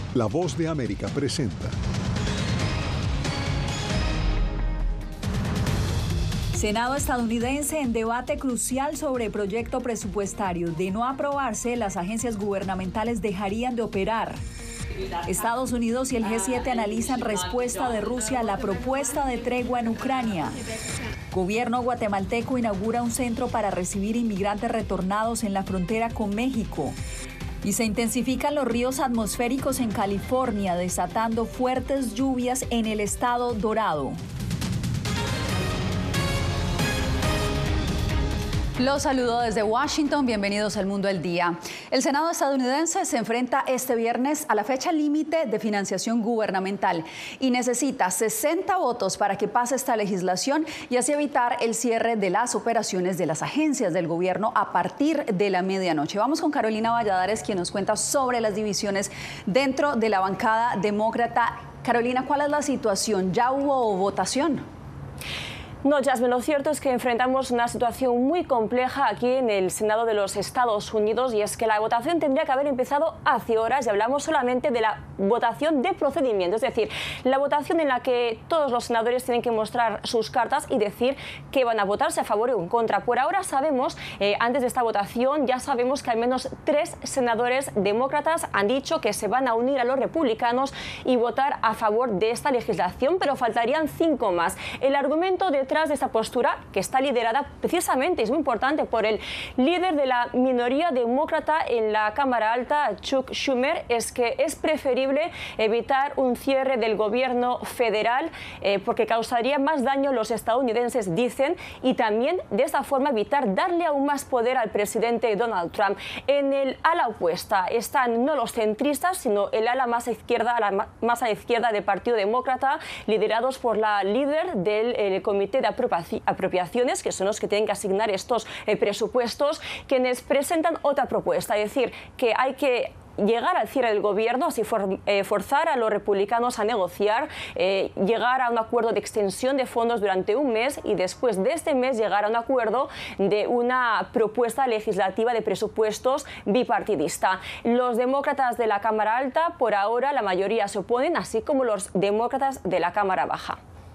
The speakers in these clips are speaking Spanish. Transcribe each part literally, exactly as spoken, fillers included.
La Voz de América presenta. Senado estadounidense en debate crucial sobre proyecto presupuestario. De no aprobarse, las agencias gubernamentales dejarían de operar. Estados Unidos y el G siete analizan respuesta de Rusia a la propuesta de tregua en Ucrania. Gobierno guatemalteco inaugura un centro para recibir inmigrantes retornados en la frontera con México. Y se intensifican los ríos atmosféricos en California, desatando fuertes lluvias en el estado Dorado. Los saludo desde Washington, bienvenidos al Mundo al Día. El Senado estadounidense se enfrenta este viernes a la fecha límite de financiación gubernamental y necesita sesenta votos para que pase esta legislación y así evitar el cierre de las operaciones de las agencias del gobierno a partir de la medianoche. Vamos con Carolina Valladares, quien nos cuenta sobre las divisiones dentro de la bancada demócrata. Carolina, ¿cuál es la situación? ¿Ya hubo votación? No, Jasmine, lo cierto es que enfrentamos una situación muy compleja aquí en el Senado de los Estados Unidos y es que la votación tendría que haber empezado hace horas y hablamos solamente de la votación de procedimiento, es decir, la votación en la que todos los senadores tienen que mostrar sus cartas y decir que van a votarse a favor o en contra. Por ahora sabemos, eh, antes de esta votación, ya sabemos que al menos tres senadores demócratas han dicho que se van a unir a los republicanos y votar a favor de esta legislación, pero faltarían cinco más. El argumento de detrás de esta postura, que está liderada precisamente, es muy importante, por el líder de la minoría demócrata en la Cámara Alta, Chuck Schumer, es que es preferible evitar un cierre del gobierno federal eh, porque causaría más daño a los estadounidenses, dicen, y también de esta forma evitar darle aún más poder al presidente Donald Trump. En el ala opuesta están no los centristas, sino el ala más a izquierda, la más a la izquierda del Partido Demócrata, liderados por la líder del el Comité de Apropiaciones, que son los que tienen que asignar estos eh, presupuestos, quienes presentan otra propuesta, es decir, que hay que llegar al cierre del gobierno, así for, eh, forzar a los republicanos a negociar, eh, llegar a un acuerdo de extensión de fondos durante un mes y después de este mes llegar a un acuerdo de una propuesta legislativa de presupuestos bipartidista. Los demócratas de la Cámara Alta, por ahora, la mayoría se oponen, así como los demócratas de la Cámara Baja.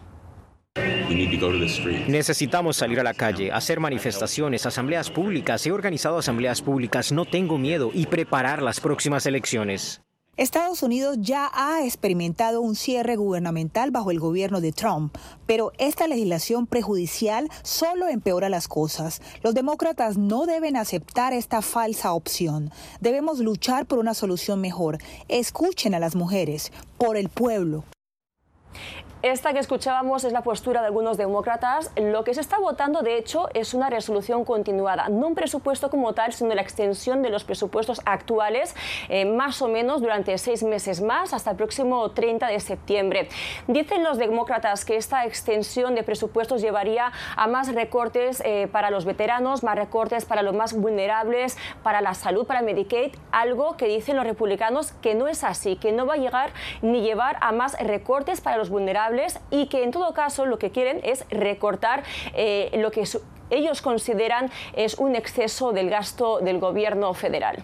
Necesitamos salir a la calle, hacer manifestaciones, asambleas públicas. He organizado asambleas públicas, no tengo miedo, y preparar las próximas elecciones. Estados Unidos ya ha experimentado un cierre gubernamental bajo el gobierno de Trump, pero esta legislación prejudicial solo empeora las cosas. Los demócratas no deben aceptar esta falsa opción. Debemos luchar por una solución mejor. Escuchen a las mujeres, por el pueblo. Esta que escuchábamos es la postura de algunos demócratas. Lo que se está votando, de hecho, es una resolución continuada, no un presupuesto como tal, sino la extensión de los presupuestos actuales, eh, más o menos durante seis meses más, hasta el próximo treinta de septiembre. Dicen los demócratas que esta extensión de presupuestos llevaría a más recortes eh, para los veteranos, más recortes para los más vulnerables, para la salud, para Medicaid, algo que dicen los republicanos que no es así, que no va a llegar ni llevar a más recortes para los vulnerables, y que en todo caso lo que quieren es recortar eh, lo que su, ellos consideran es un exceso del gasto del gobierno federal.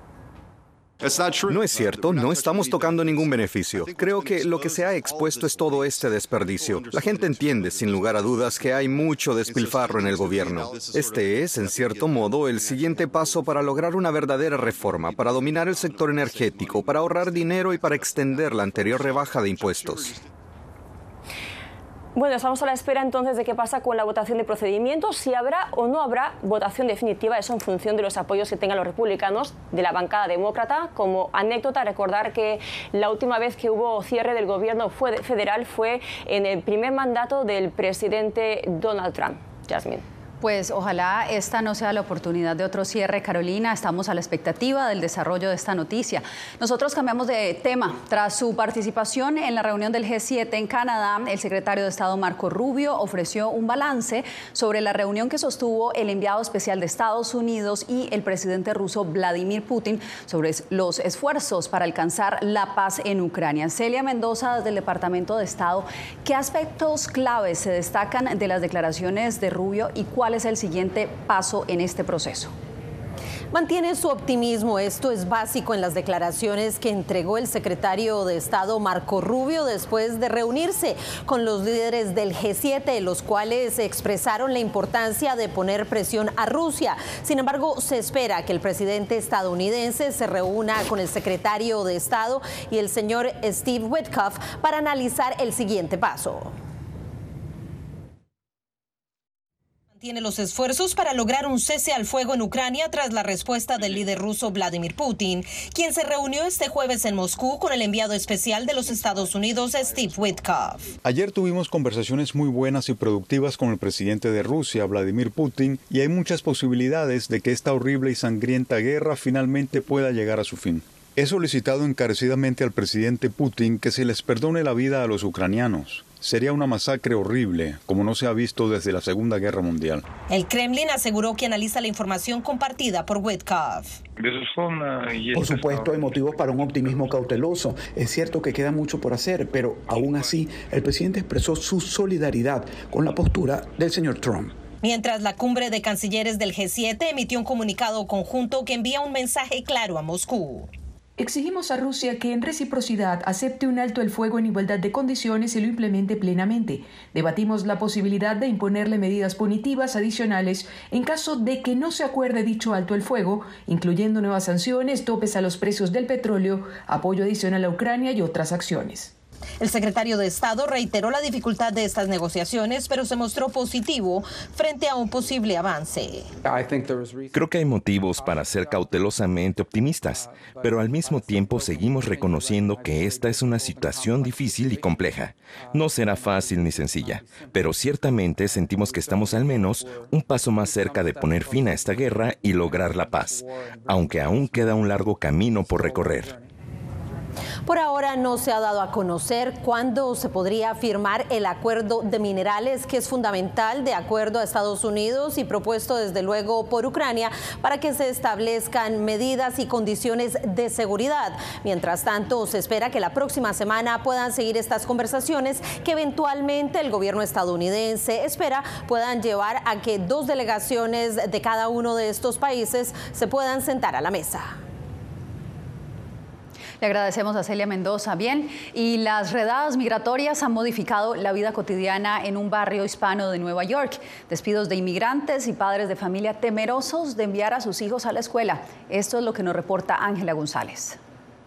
No es cierto, no estamos tocando ningún beneficio. Creo que lo que se ha expuesto es todo este desperdicio. La gente entiende, sin lugar a dudas, que hay mucho despilfarro en el gobierno. Este es, en cierto modo, el siguiente paso para lograr una verdadera reforma, para dominar el sector energético, para ahorrar dinero y para extender la anterior rebaja de impuestos. Bueno, estamos a la espera entonces de qué pasa con la votación de procedimientos, si habrá o no habrá votación definitiva, eso en función de los apoyos que tengan los republicanos de la bancada demócrata. Como anécdota, recordar que la última vez que hubo cierre del gobierno federal fue en el primer mandato del presidente Donald Trump. Jasmine. Pues ojalá esta no sea la oportunidad de otro cierre, Carolina. Estamos a la expectativa del desarrollo de esta noticia. Nosotros cambiamos de tema. Tras su participación en la reunión del G siete en Canadá, el secretario de Estado Marco Rubio ofreció un balance sobre la reunión que sostuvo el enviado especial de Estados Unidos y el presidente ruso Vladimir Putin sobre los esfuerzos para alcanzar la paz en Ucrania. Celia Mendoza, desde el Departamento de Estado, ¿qué aspectos claves se destacan de las declaraciones de Rubio y cuál es el siguiente paso en este proceso? Mantiene su optimismo. Esto es básico en las declaraciones que entregó el secretario de Estado Marco Rubio después de reunirse con los líderes del G siete, los cuales expresaron la importancia de poner presión a Rusia. Sin embargo, se espera que el presidente estadounidense se reúna con el secretario de Estado y el señor Steve Witkoff para analizar el siguiente paso. Tiene los esfuerzos para lograr un cese al fuego en Ucrania tras la respuesta del líder ruso Vladimir Putin, quien se reunió este jueves en Moscú con el enviado especial de los Estados Unidos, Steve Witkoff. Ayer tuvimos conversaciones muy buenas y productivas con el presidente de Rusia, Vladimir Putin, y hay muchas posibilidades de que esta horrible y sangrienta guerra finalmente pueda llegar a su fin. He solicitado encarecidamente al presidente Putin que se les perdone la vida a los ucranianos. Sería una masacre horrible, como no se ha visto desde la Segunda Guerra Mundial. El Kremlin aseguró que analiza la información compartida por Witkoff. Por supuesto, hay motivos para un optimismo cauteloso. Es cierto que queda mucho por hacer, pero aún así, el presidente expresó su solidaridad con la postura del señor Trump. Mientras la cumbre de cancilleres del G siete emitió un comunicado conjunto que envía un mensaje claro a Moscú. Exigimos a Rusia que en reciprocidad acepte un alto el fuego en igualdad de condiciones y lo implemente plenamente. Debatimos la posibilidad de imponerle medidas punitivas adicionales en caso de que no se acuerde dicho alto el fuego, incluyendo nuevas sanciones, topes a los precios del petróleo, apoyo adicional a Ucrania y otras acciones. El secretario de Estado reiteró la dificultad de estas negociaciones, pero se mostró positivo frente a un posible avance. Creo que hay motivos para ser cautelosamente optimistas, pero al mismo tiempo seguimos reconociendo que esta es una situación difícil y compleja. No será fácil ni sencilla, pero ciertamente sentimos que estamos al menos un paso más cerca de poner fin a esta guerra y lograr la paz, aunque aún queda un largo camino por recorrer. Por ahora no se ha dado a conocer cuándo se podría firmar el acuerdo de minerales, que es fundamental de acuerdo a Estados Unidos y propuesto desde luego por Ucrania para que se establezcan medidas y condiciones de seguridad. Mientras tanto, se espera que la próxima semana puedan seguir estas conversaciones que eventualmente el gobierno estadounidense espera puedan llevar a que dos delegaciones de cada uno de estos países se puedan sentar a la mesa. Le agradecemos a Celia Mendoza. Bien, y las redadas migratorias han modificado la vida cotidiana en un barrio hispano de Nueva York. Despidos de inmigrantes y padres de familia temerosos de enviar a sus hijos a la escuela. Esto es lo que nos reporta Ángela González.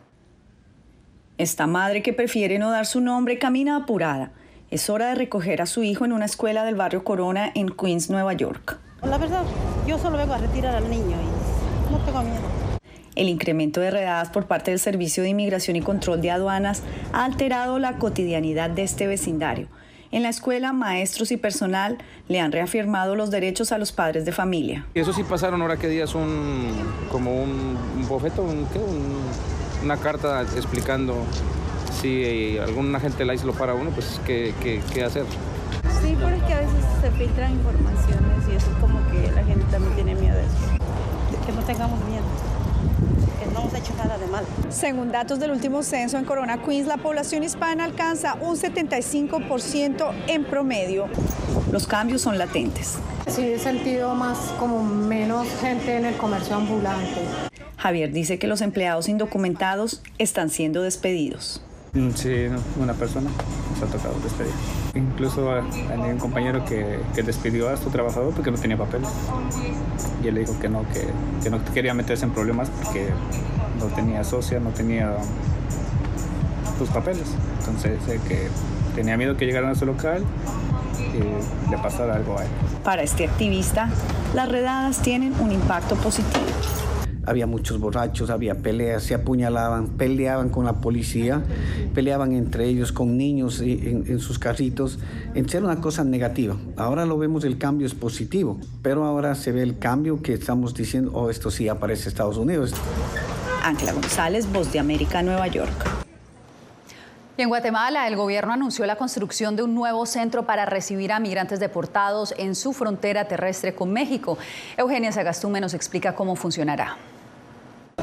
Esta madre, que prefiere no dar su nombre, camina apurada. Es hora de recoger a su hijo en una escuela del barrio Corona en Queens, Nueva York. La verdad, yo solo vengo a retirar al niño y no tengo miedo. El incremento de redadas por parte del Servicio de Inmigración y Control de Aduanas ha alterado la cotidianidad de este vecindario. En la escuela, maestros y personal le han reafirmado los derechos a los padres de familia. Eso sí pasaron ahora que días un como un, un bofeto, un, ¿qué? Un, una carta explicando si alguna gente la lo para uno, pues qué, qué, qué hacer. Sí, pero es que a veces se filtran informaciones y eso es como que la gente también tiene miedo de eso. Que no tengamos miedo. No hemos hecho nada de mal. Según datos del último censo en Corona, Queens, la población hispana alcanza un setenta y cinco por ciento en promedio. Los cambios son latentes. Sí, he sentido más como menos gente en el comercio ambulante. Javier dice que los empleados indocumentados están siendo despedidos. Sí, una persona nos ha tocado despedir. Incluso hay un compañero que, que despidió a su trabajador porque no tenía papeles. Y él le dijo que no, que, que no quería meterse en problemas porque no tenía socia, no tenía sus papeles. Entonces eh, que tenía miedo que llegaran a su local y le pasara algo a él. Para este activista, las redadas tienen un impacto positivo. Había muchos borrachos, había peleas, se apuñalaban, peleaban con la policía, peleaban entre ellos con niños en, en sus carritos. Era una cosa negativa. Ahora lo vemos, el cambio es positivo, pero ahora se ve el cambio que estamos diciendo, oh, esto sí aparece en Estados Unidos. Ángela González, Voz de América, Nueva York. Y en Guatemala, el gobierno anunció la construcción de un nuevo centro para recibir a migrantes deportados en su frontera terrestre con México. Eugenia Sagastume nos explica cómo funcionará.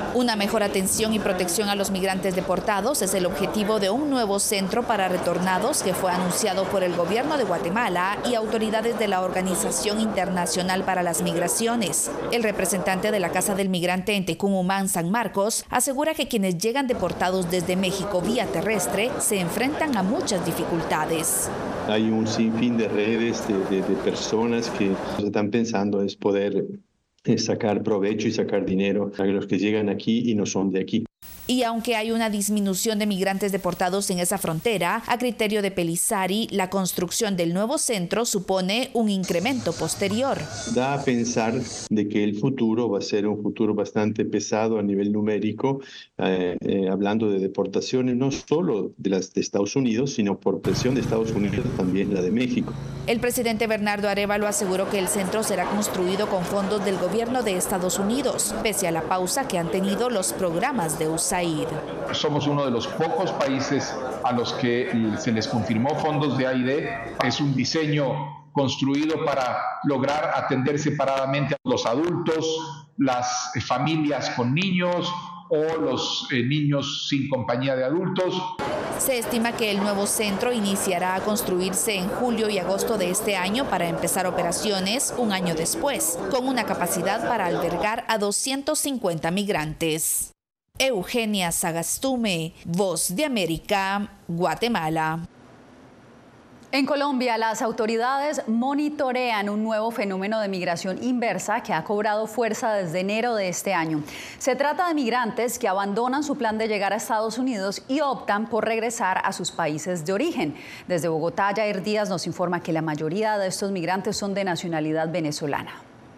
Una mejor atención y protección a los migrantes deportados es el objetivo de un nuevo centro para retornados que fue anunciado por el gobierno de Guatemala y autoridades de la Organización Internacional para las Migraciones. El representante de la Casa del Migrante en Tecumumán, San Marcos, asegura que quienes llegan deportados desde México vía terrestre se enfrentan a muchas dificultades. Hay un sinfín de redes de, de, de personas que están pensando es poder sacar provecho y sacar dinero a los que llegan aquí y no son de aquí. Y aunque hay una disminución de migrantes deportados en esa frontera, a criterio de Pelissari, la construcción del nuevo centro supone un incremento posterior. Da a pensar de que el futuro va a ser un futuro bastante pesado a nivel numérico, eh, eh, hablando de deportaciones no solo de las de Estados Unidos, sino por presión de Estados Unidos también la de México. El presidente Bernardo Arévalo aseguró que el centro será construido con fondos del gobierno de Estados Unidos, pese a la pausa que han tenido los programas de U S A I D. Somos uno de los pocos países a los que se les confirmó fondos de A I D. Es un diseño construido para lograr atender separadamente a los adultos, las familias con niños o los eh, niños sin compañía de adultos. Se estima que el nuevo centro iniciará a construirse en julio y agosto de este año para empezar operaciones un año después, con una capacidad para albergar a doscientos cincuenta migrantes. Eugenia Sagastume, Voz de América, Guatemala. En Colombia, las autoridades monitorean un nuevo fenómeno de migración inversa que ha cobrado fuerza desde enero de este año. Se trata de migrantes que abandonan su plan de llegar a Estados Unidos y optan por regresar a sus países de origen. Desde Bogotá, Jair Díaz nos informa que la mayoría de estos migrantes son de nacionalidad venezolana.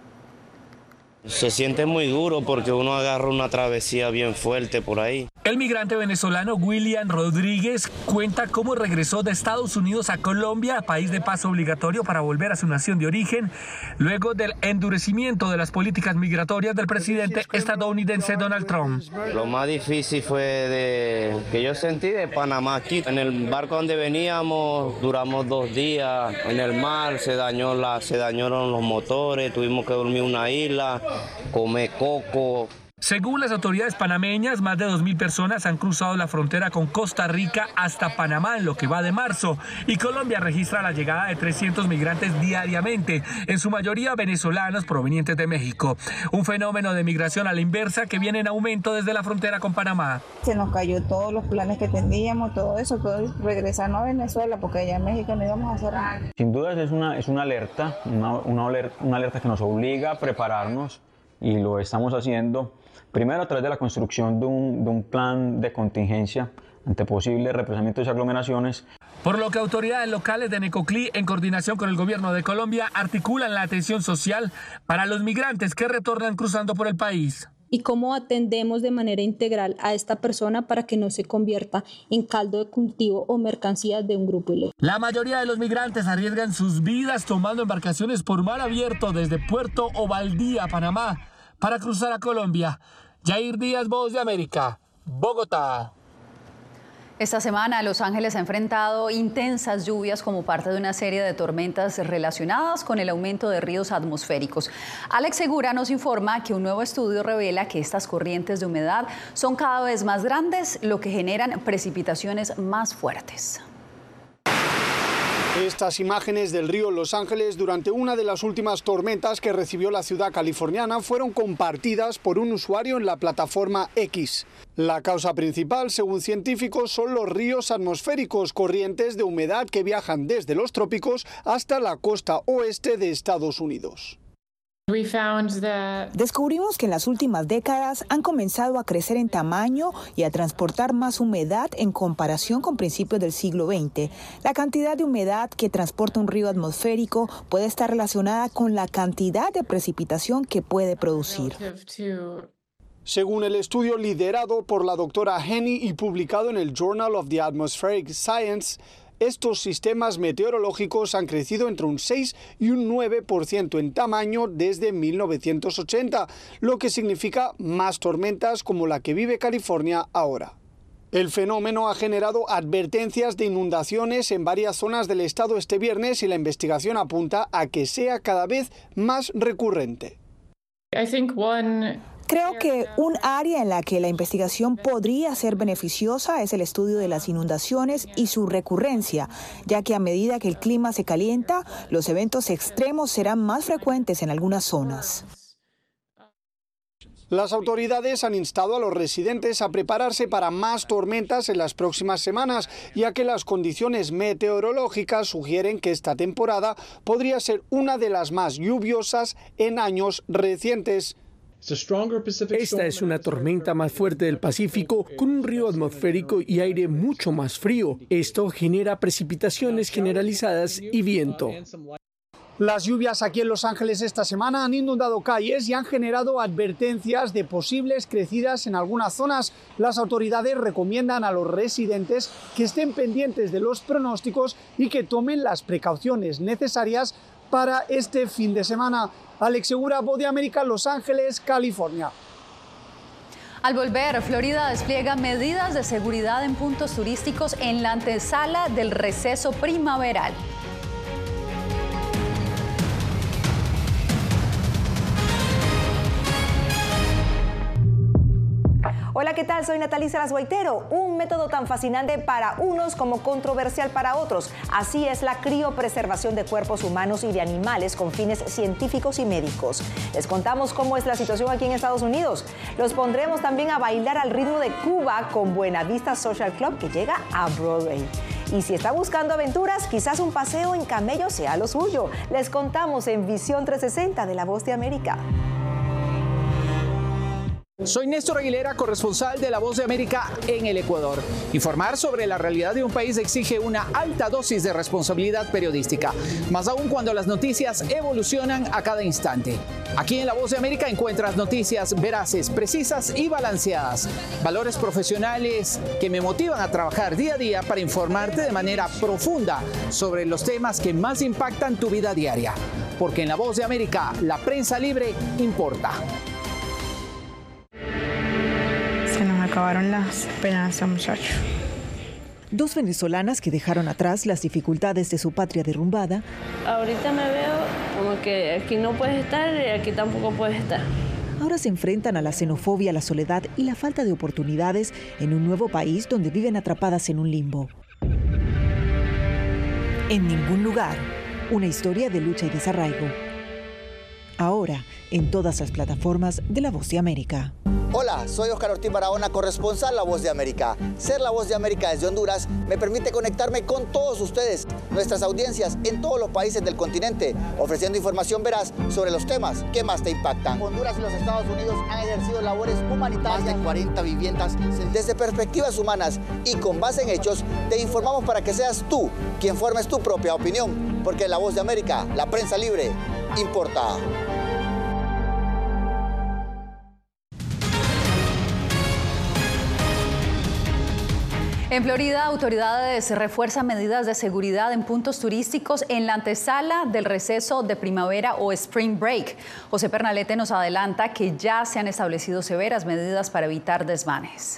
Se siente muy duro porque uno agarra una travesía bien fuerte por ahí. El migrante venezolano William Rodríguez cuenta cómo regresó de Estados Unidos a Colombia, país de paso obligatorio para volver a su nación de origen, luego del endurecimiento de las políticas migratorias del presidente estadounidense Donald Trump. Lo más difícil fue de que yo sentí de Panamá aquí. En el barco donde veníamos duramos dos días en el mar, se dañó la, se dañaron los motores, tuvimos que dormir en una isla, comer coco. Según las autoridades panameñas, más de dos mil personas han cruzado la frontera con Costa Rica hasta Panamá en lo que va de marzo, y Colombia registra la llegada de trescientos migrantes diariamente, en su mayoría venezolanos provenientes de México. Un fenómeno de migración a la inversa que viene en aumento desde la frontera con Panamá. Se nos cayó todos los planes que teníamos, todo eso, todo regresarnos a Venezuela, porque allá en México no íbamos a hacer nada. Sin duda es una, es una alerta, una, una alerta, una alerta que nos obliga a prepararnos, y lo estamos haciendo. Primero, a través de la construcción de un, de un plan de contingencia ante posibles represamientos y aglomeraciones. Por lo que autoridades locales de Necoclí, en coordinación con el gobierno de Colombia, articulan la atención social para los migrantes que retornan cruzando por el país. Y cómo atendemos de manera integral a esta persona para que no se convierta en caldo de cultivo o mercancías de un grupo ilegal. La mayoría de los migrantes arriesgan sus vidas tomando embarcaciones por mar abierto desde Puerto Ovaldía, Panamá, para cruzar a Colombia. Jair Díaz, Voz de América, Bogotá. Esta semana Los Ángeles ha enfrentado intensas lluvias como parte de una serie de tormentas relacionadas con el aumento de ríos atmosféricos. Alex Segura nos informa que un nuevo estudio revela que estas corrientes de humedad son cada vez más grandes, lo que generan precipitaciones más fuertes. Estas imágenes del río Los Ángeles durante una de las últimas tormentas que recibió la ciudad californiana fueron compartidas por un usuario en la plataforma X. La causa principal, según científicos, son los ríos atmosféricos, corrientes de humedad que viajan desde los trópicos hasta la costa oeste de Estados Unidos. Descubrimos que en las últimas décadas han comenzado a crecer en tamaño y a transportar más humedad en comparación con principios del siglo veinte. La cantidad de humedad que transporta un río atmosférico puede estar relacionada con la cantidad de precipitación que puede producir. Según el estudio liderado por la doctora Henny y publicado en el Journal of the Atmospheric Science, estos sistemas meteorológicos han crecido entre un seis y un nueve por ciento en tamaño desde mil novecientos ochenta, lo que significa más tormentas como la que vive California ahora. El fenómeno ha generado advertencias de inundaciones en varias zonas del estado este viernes y la investigación apunta a que sea cada vez más recurrente. I think one... Creo que un área en la que la investigación podría ser beneficiosa es el estudio de las inundaciones y su recurrencia, ya que a medida que el clima se calienta, los eventos extremos serán más frecuentes en algunas zonas. Las autoridades han instado a los residentes a prepararse para más tormentas en las próximas semanas, ya que las condiciones meteorológicas sugieren que esta temporada podría ser una de las más lluviosas en años recientes. Esta es una tormenta más fuerte del Pacífico, con un río atmosférico y aire mucho más frío. Esto genera precipitaciones generalizadas y viento. Las lluvias aquí en Los Ángeles esta semana han inundado calles y han generado advertencias de posibles crecidas en algunas zonas. Las autoridades recomiendan a los residentes que estén pendientes de los pronósticos y que tomen las precauciones necesarias para este fin de semana. Alex Segura, Voz de América, Los Ángeles, California. Al volver, Florida despliega medidas de seguridad en puntos turísticos en la antesala del receso primaveral. Hola, ¿qué tal? Soy Natalie Salas Guaitero. Un método tan fascinante para unos como controversial para otros. Así es la criopreservación de cuerpos humanos y de animales con fines científicos y médicos. Les contamos cómo es la situación aquí en Estados Unidos. Los pondremos también a bailar al ritmo de Cuba con Buena Vista Social Club, que llega a Broadway. Y si está buscando aventuras, quizás un paseo en camello sea lo suyo. Les contamos en Visión trescientos sesenta de La Voz de América. Soy Néstor Aguilera, corresponsal de La Voz de América en el Ecuador. Informar sobre la realidad de un país exige una alta dosis de responsabilidad periodística, más aún cuando las noticias evolucionan a cada instante. Aquí en La Voz de América encuentras noticias veraces, precisas y balanceadas. Valores profesionales que me motivan a trabajar día a día para informarte de manera profunda sobre los temas que más impactan tu vida diaria. Porque en La Voz de América, la prensa libre importa. Se nos acabaron las esperanzas, muchachos. Dos venezolanas que dejaron atrás las dificultades de su patria derrumbada. Ahorita me veo como que aquí no puedes estar y aquí tampoco puedes estar. Ahora se enfrentan a la xenofobia, la soledad y la falta de oportunidades en un nuevo país donde viven atrapadas en un limbo. En ningún lugar, una historia de lucha y desarraigo. Ahora, en todas las plataformas de La Voz de América. Hola, soy Oscar Ortiz Barahona, corresponsal La Voz de América. Ser La Voz de América desde Honduras me permite conectarme con todos ustedes, nuestras audiencias en todos los países del continente, ofreciendo información veraz sobre los temas que más te impactan. Honduras y los Estados Unidos han ejercido labores humanitarias, más de cuarenta viviendas. Desde perspectivas humanas y con base en hechos, te informamos para que seas tú quien formes tu propia opinión, porque La Voz de América, la prensa libre, importa. En Florida, autoridades refuerzan medidas de seguridad en puntos turísticos en la antesala del receso de primavera o Spring Break. José Pernalete nos adelanta que ya se han establecido severas medidas para evitar desmanes.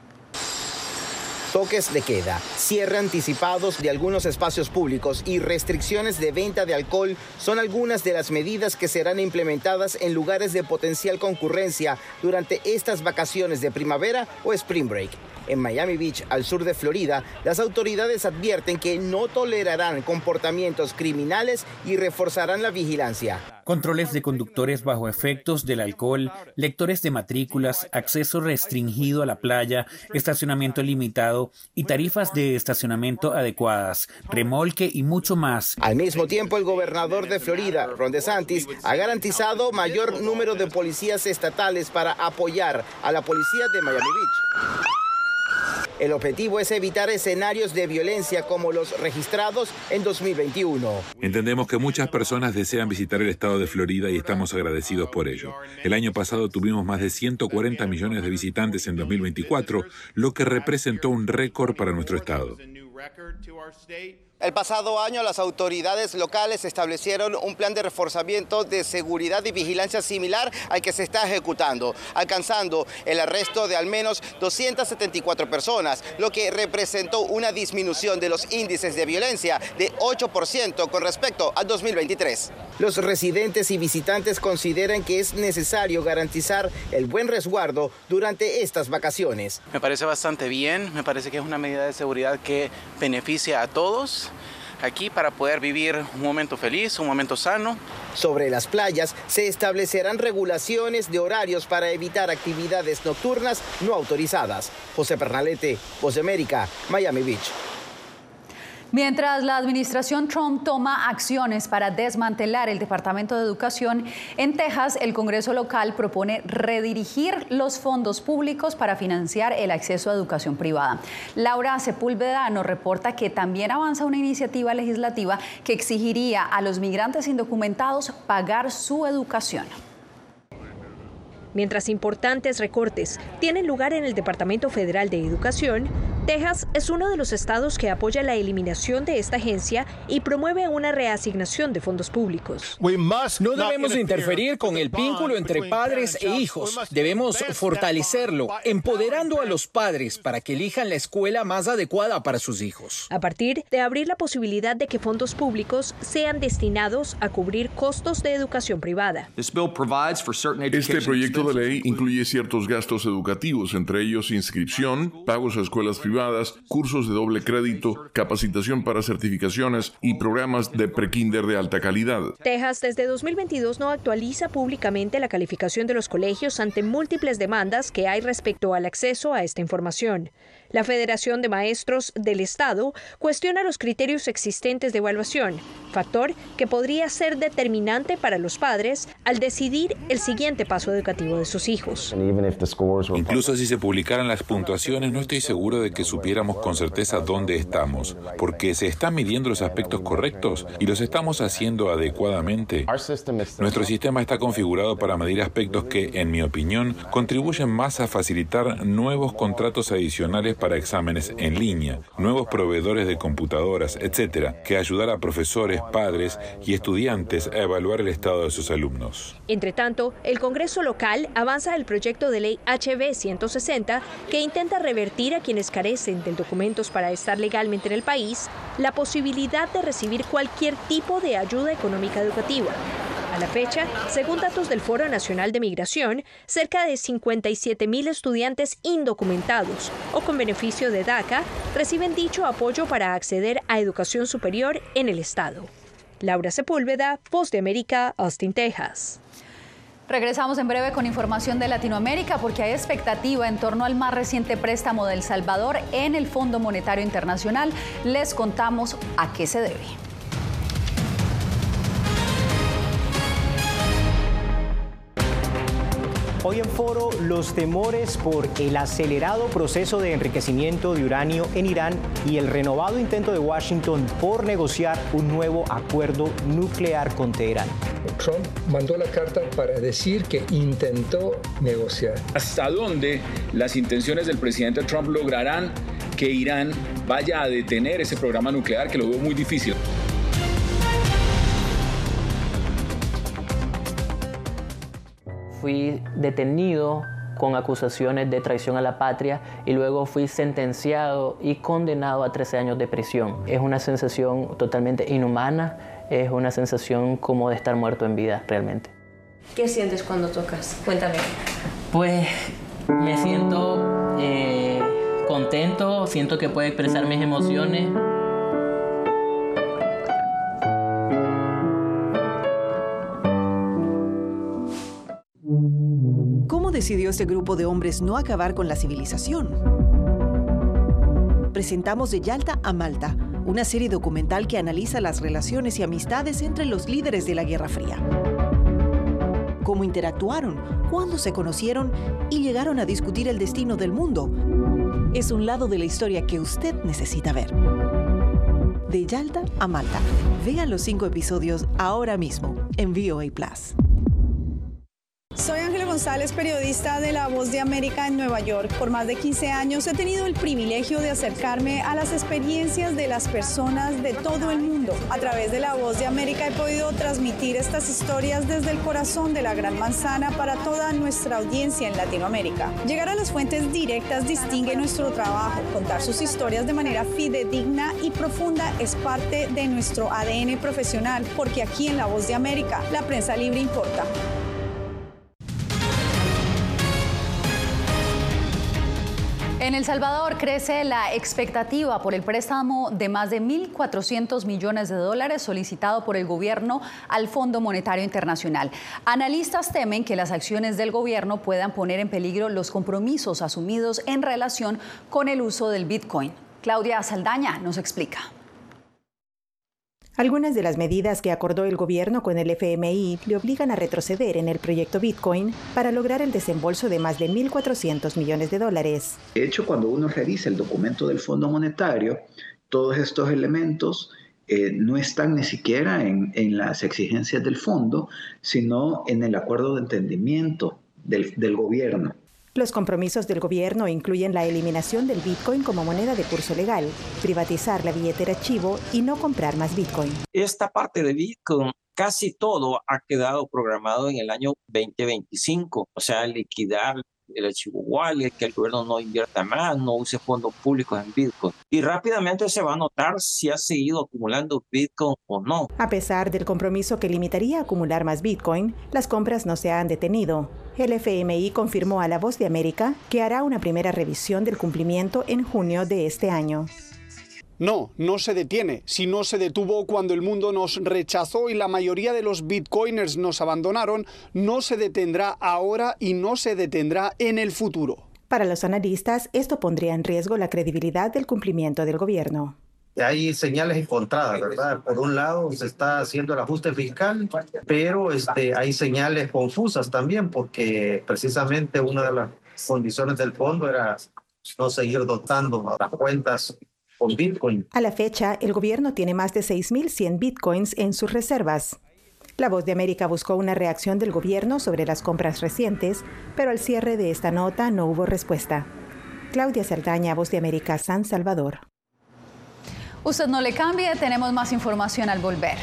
Toques de queda, cierre anticipados de algunos espacios públicos y restricciones de venta de alcohol son algunas de las medidas que serán implementadas en lugares de potencial concurrencia durante estas vacaciones de primavera o Spring Break. En Miami Beach, al sur de Florida, las autoridades advierten que no tolerarán comportamientos criminales y reforzarán la vigilancia. Controles de conductores bajo efectos del alcohol, lectores de matrículas, acceso restringido a la playa, estacionamiento limitado y tarifas de estacionamiento adecuadas, remolque y mucho más. Al mismo tiempo, el gobernador de Florida, Ron DeSantis, ha garantizado mayor número de policías estatales para apoyar a la policía de Miami Beach. El objetivo es evitar escenarios de violencia como los registrados en dos mil veintiuno. Entendemos que muchas personas desean visitar el estado de Florida y estamos agradecidos por ello. El año pasado tuvimos más de ciento cuarenta millones de visitantes en dos mil veinticuatro, lo que representó un récord para nuestro estado. El pasado año las autoridades locales establecieron un plan de reforzamiento de seguridad y vigilancia similar al que se está ejecutando, alcanzando el arresto de al menos doscientas setenta y cuatro personas, lo que representó una disminución de los índices de violencia de ocho por ciento con respecto al dos mil veintitrés. Los residentes y visitantes consideran que es necesario garantizar el buen resguardo durante estas vacaciones. Me parece bastante bien, me parece que es una medida de seguridad que beneficia a todos aquí para poder vivir un momento feliz, un momento sano. Sobre las playas se establecerán regulaciones de horarios para evitar actividades nocturnas no autorizadas. José Pernalete, Voz de América, Miami Beach. Mientras la administración Trump toma acciones para desmantelar el Departamento de Educación, en Texas el Congreso local propone redirigir los fondos públicos para financiar el acceso a educación privada. Laura Sepúlveda nos reporta que también avanza una iniciativa legislativa que exigiría a los migrantes indocumentados pagar su educación. Mientras importantes recortes tienen lugar en el Departamento Federal de Educación, Texas es uno de los estados que apoya la eliminación de esta agencia y promueve una reasignación de fondos públicos. No debemos interferir con el vínculo entre padres e hijos. Debemos fortalecerlo, empoderando a los padres para que elijan la escuela más adecuada para sus hijos. A partir de abrir la posibilidad de que fondos públicos sean destinados a cubrir costos de educación privada. Este proyecto de ley incluye ciertos gastos educativos, entre ellos inscripción, pagos a escuelas privadas, cursos de doble crédito, capacitación para certificaciones y programas de prekinder de alta calidad. Texas desde dos mil veintidós no actualiza públicamente la calificación de los colegios ante múltiples demandas que hay respecto al acceso a esta información. La Federación de Maestros del Estado cuestiona los criterios existentes de evaluación, factor que podría ser determinante para los padres al decidir el siguiente paso educativo de sus hijos. Incluso si se publicaran las puntuaciones, no estoy seguro de que supiéramos con certeza dónde estamos, porque se están midiendo los aspectos correctos y los estamos haciendo adecuadamente. Nuestro sistema está configurado para medir aspectos que, en mi opinión, contribuyen más a facilitar nuevos contratos adicionales para exámenes en línea, nuevos proveedores de computadoras, etcétera, que ayudar a profesores, padres y estudiantes a evaluar el estado de sus alumnos. Entre tanto, el Congreso local avanza el proyecto de ley H B ciento sesenta que intenta revertir a quienes carecen de documentos para estar legalmente en el país la posibilidad de recibir cualquier tipo de ayuda económica educativa. A la fecha, según datos del Foro Nacional de Migración, cerca de cincuenta y siete mil estudiantes indocumentados o con beneficio de DACA reciben dicho apoyo para acceder a educación superior en el estado. Laura Sepúlveda, Voz de América, Austin, Texas. Regresamos en breve con información de Latinoamérica porque hay expectativa en torno al más reciente préstamo de El Salvador en el Fondo Monetario Internacional. Les contamos a qué se debe. Hoy en Foro, los temores por el acelerado proceso de enriquecimiento de uranio en Irán y el renovado intento de Washington por negociar un nuevo acuerdo nuclear con Teherán. Trump mandó la carta para decir que intentó negociar. ¿Hasta dónde las intenciones del presidente Trump lograrán que Irán vaya a detener ese programa nuclear, que lo veo muy difícil? Fui detenido con acusaciones de traición a la patria y luego fui sentenciado y condenado a trece años de prisión. Es una sensación totalmente inhumana, es una sensación como de estar muerto en vida realmente. ¿Qué sientes cuando tocas? Cuéntame. Pues me siento eh, contento, siento que puedo expresar mis emociones. ¿Cómo decidió este grupo de hombres no acabar con la civilización? Presentamos De Yalta a Malta, una serie documental que analiza las relaciones y amistades entre los líderes de la Guerra Fría. Cómo interactuaron, cuándo se conocieron y llegaron a discutir el destino del mundo. Es un lado de la historia que usted necesita ver. De Yalta a Malta. Vean los cinco episodios ahora mismo en V O A Plus. Soy Ángela González. González, periodista de La Voz de América en Nueva York. Por más de quince años he tenido el privilegio de acercarme a las experiencias de las personas de todo el mundo. A través de La Voz de América he podido transmitir estas historias desde el corazón de la Gran Manzana para toda nuestra audiencia en Latinoamérica. Llegar a las fuentes directas distingue nuestro trabajo. Contar sus historias de manera fidedigna y profunda es parte de nuestro A D N profesional, porque aquí en La Voz de América, la prensa libre importa. En El Salvador crece la expectativa por el préstamo de más de mil cuatrocientos millones de dólares solicitado por el gobierno al Fondo Monetario Internacional. Analistas temen que las acciones del gobierno puedan poner en peligro los compromisos asumidos en relación con el uso del Bitcoin. Claudia Saldaña nos explica. Algunas de las medidas que acordó el gobierno con el F M I le obligan a retroceder en el proyecto Bitcoin para lograr el desembolso de más de mil cuatrocientos millones de dólares. De hecho, cuando uno revisa el documento del Fondo Monetario, todos estos elementos eh, no están ni siquiera en, en las exigencias del fondo, sino en el acuerdo de entendimiento del, del gobierno. Los compromisos del gobierno incluyen la eliminación del Bitcoin como moneda de curso legal, privatizar la billetera Chivo y no comprar más Bitcoin. Esta parte de Bitcoin, casi todo ha quedado programado en el año veinte veinticinco, o sea, liquidar el archivo wallet, que el gobierno no invierta más, no use fondos públicos en Bitcoin. Y rápidamente se va a notar si ha seguido acumulando Bitcoin o no. A pesar del compromiso que limitaría a acumular más Bitcoin, las compras no se han detenido. El F M I confirmó a La Voz de América que hará una primera revisión del cumplimiento en junio de este año. No, no se detiene. Si no se detuvo cuando el mundo nos rechazó y la mayoría de los bitcoiners nos abandonaron, no se detendrá ahora y no se detendrá en el futuro. Para los analistas, esto pondría en riesgo la credibilidad del cumplimiento del gobierno. Hay señales encontradas, ¿verdad? Por un lado se está haciendo el ajuste fiscal, pero este, hay señales confusas también, porque precisamente una de las condiciones del fondo era no seguir dotando las cuentas con Bitcoin. A la fecha, el gobierno tiene más de seis mil cien Bitcoins en sus reservas. La Voz de América buscó una reacción del gobierno sobre las compras recientes, pero al cierre de esta nota no hubo respuesta. Claudia Saldaña, Voz de América, San Salvador. Usted no le cambie, tenemos más información al volver.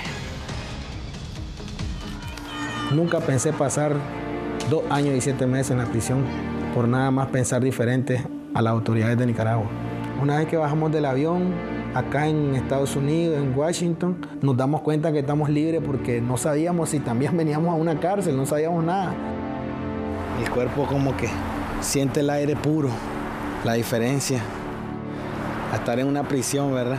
Nunca pensé pasar dos años y siete meses en la prisión por nada más pensar diferente a las autoridades de Nicaragua. Una vez que bajamos del avión, acá en Estados Unidos, en Washington, nos damos cuenta que estamos libres porque no sabíamos si también veníamos a una cárcel, no sabíamos nada. El cuerpo como que siente el aire puro, la diferencia a estar en una prisión, ¿verdad?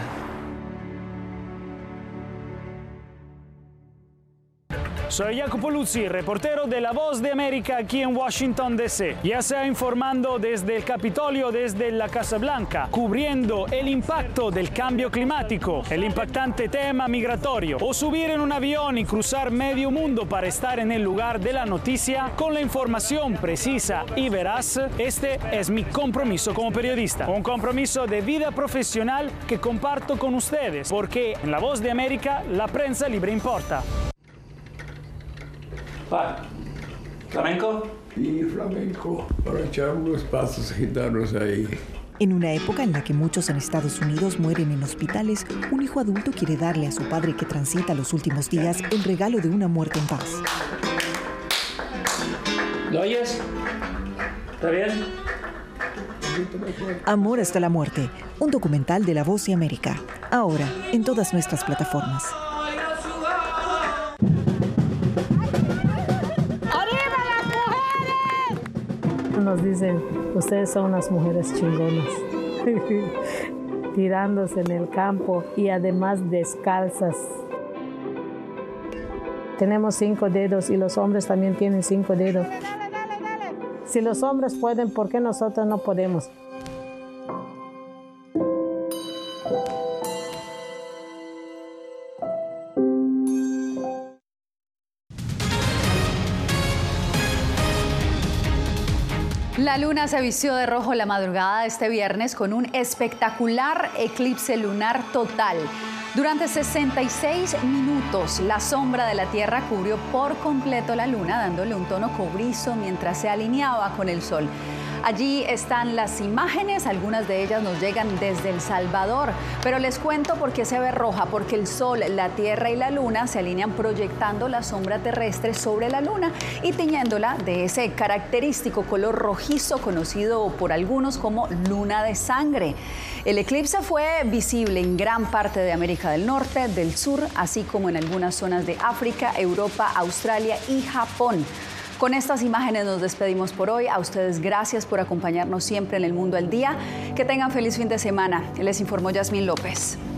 Soy Jacopo Luzzi, reportero de La Voz de América aquí en Washington, D C Ya sea informando desde el Capitolio, desde la Casa Blanca, cubriendo el impacto del cambio climático, el impactante tema migratorio, o subir en un avión y cruzar medio mundo para estar en el lugar de la noticia con la información precisa y veraz, este es mi compromiso como periodista. Un compromiso de vida profesional que comparto con ustedes, porque en La Voz de América la prensa libre importa. Pa, ¿flamenco? Sí, flamenco, para echar unos pasos gitanos ahí. En una época en la que muchos en Estados Unidos mueren en hospitales, un hijo adulto quiere darle a su padre que transita los últimos días el regalo de una muerte en paz. ¿Lo oyes? ¿Está bien? Amor hasta la muerte, un documental de La Voz de América. Ahora, en todas nuestras plataformas. Nos dicen, ustedes son unas mujeres chingonas, tirándose en el campo y además descalzas. Tenemos cinco dedos y los hombres también tienen cinco dedos. Si los hombres pueden, ¿por qué nosotros no podemos? La luna se vistió de rojo la madrugada de este viernes con un espectacular eclipse lunar total. Durante sesenta y seis minutos, la sombra de la Tierra cubrió por completo la Luna, dándole un tono cobrizo mientras se alineaba con el Sol. Allí están las imágenes, algunas de ellas nos llegan desde El Salvador, pero les cuento por qué se ve roja, porque el Sol, la Tierra y la Luna se alinean proyectando la sombra terrestre sobre la Luna y tiñéndola de ese característico color rojizo conocido por algunos como luna de sangre. El eclipse fue visible en gran parte de América del Norte, del Sur, así como en algunas zonas de África, Europa, Australia y Japón. Con estas imágenes nos despedimos por hoy. A ustedes gracias por acompañarnos siempre en El Mundo al Día. Que tengan feliz fin de semana. Les informó Yasmín López.